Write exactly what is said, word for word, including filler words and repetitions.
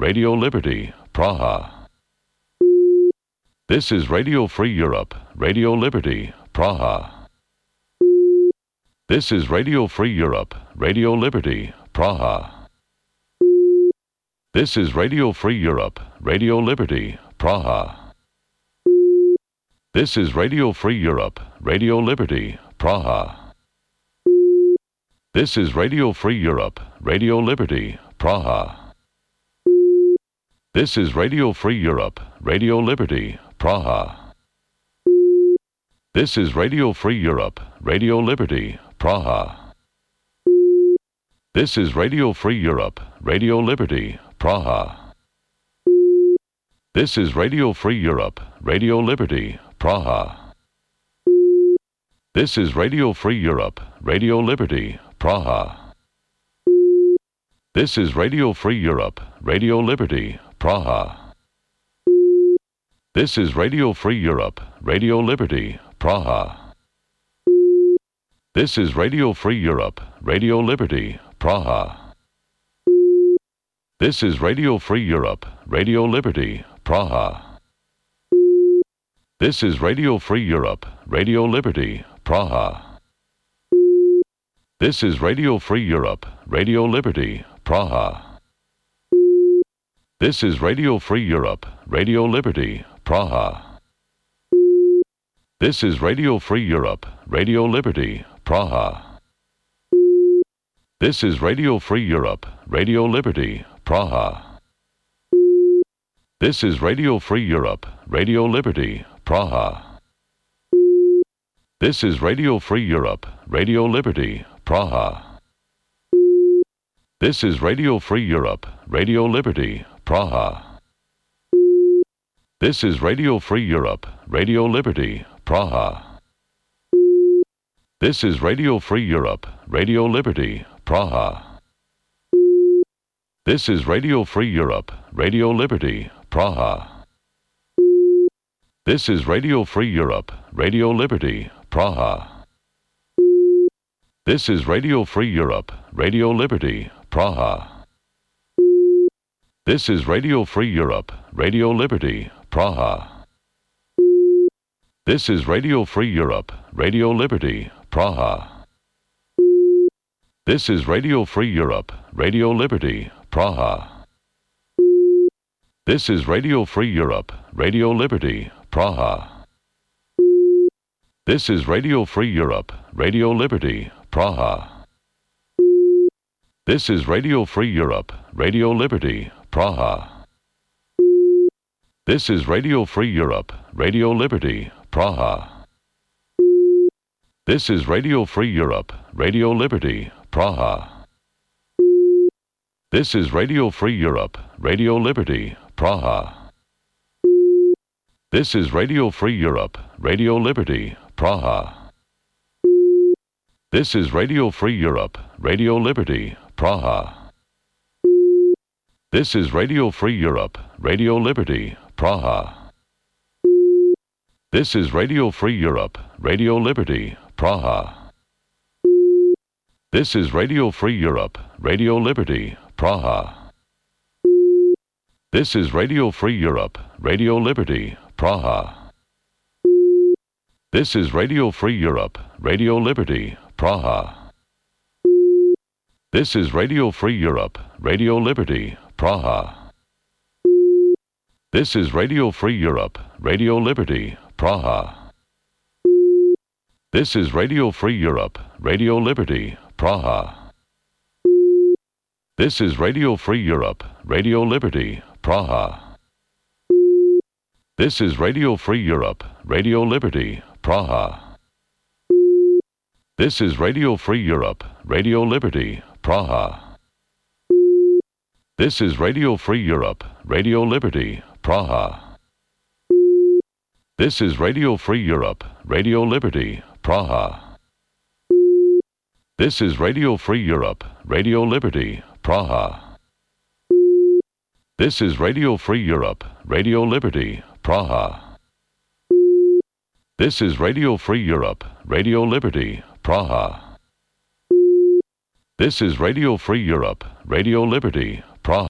Radio Liberty, Praha. This is Radio Free Europe, Radio Liberty, Praha. This is Radio Free Europe, Radio Liberty, Praha. This is Radio Free Europe, Radio Liberty, Praha. This is Radio Free Europe, Radio Liberty, Praha. This is Radio Free Europe, Radio Liberty, Praha. This is Radio Free Europe, Radio Liberty, Praha. This is Radio Free Europe, Radio Liberty, Praha. This is Radio Free Europe, Radio Liberty, Praha. This is Radio Free Europe, Radio Liberty, Praha. This is Radio Free Europe, Radio Liberty, Praha. This is Radio Free Europe, Radio Liberty, Praha. This is Radio Free Europe, Radio Liberty, Praha. This is Radio Free Europe, Radio Liberty, Praha. This is Radio Free Europe, Radio Liberty, Praha. This is Radio Free Europe, Radio Liberty, Praha. This is Radio Free Europe, Radio Liberty, Praha. This is Radio Free Europe, Radio Liberty, Praha. This is Radio Free Europe, Radio Liberty, Praha. This is Radio Free Europe, Radio Liberty, Praha. This is Radio Free Europe, Radio Liberty, Praha. This is Radio Free Europe, Radio Liberty, Praha. This is Radio Free Europe, Radio Liberty, Praha. This is Radio Free Europe, Radio Liberty, Praha. This is Radio Free Europe, Radio Liberty, Praha. This is Radio Free Europe, Radio Liberty, Praha. This is Radio Free Europe, Radio Liberty, Praha. This is Radio Free Europe, Radio Liberty, Praha. This is Radio Free Europe, Radio Liberty, Praha. This is Radio Free Europe, Radio Liberty, Praha. This is Radio Free Europe, Radio Liberty, Praha. This is Radio Free Europe, Radio Liberty, Praha. This is Radio Free Europe, Radio Liberty, Praha. This is Radio Free Europe, Radio Liberty, Praha. This is Radio Free Europe, Radio Liberty, Praha. This is Radio Free Europe, Radio Liberty, Praha. This is Radio Free Europe, Radio Liberty, Praha. This is Radio Free Europe, Radio Liberty, Praha. This is Radio Free Europe, Radio Liberty, Praha. This is Radio Free Europe, Radio Liberty, Praha. This is Radio Free Europe, Radio Liberty, Praha. This is Radio Free Europe, Radio Liberty, Praha. This is Radio Free Europe, Radio Liberty, Praha. This is Radio Free Europe, Radio Liberty, Praha. This is Radio Free Europe, Radio Liberty, Praha. This is Radio Free Europe, Radio Liberty, Praha. This is Radio Free Europe, Radio Liberty, Praha. This is Radio Free Europe, Radio Liberty, Praha. This is Radio Free Europe, Radio Liberty, Praha. This is Radio Free Europe, Radio Liberty, Praha. This is Radio Free Europe, Radio Liberty, Praha. This is Radio Free Europe, Radio Liberty, Praha. This is Radio Free Europe, Radio Liberty, Praha. This is Radio Free Europe, Radio Liberty, Praha. This is Radio Free Europe, Radio Liberty, Praha. This is Radio Free Europe, Radio Liberty,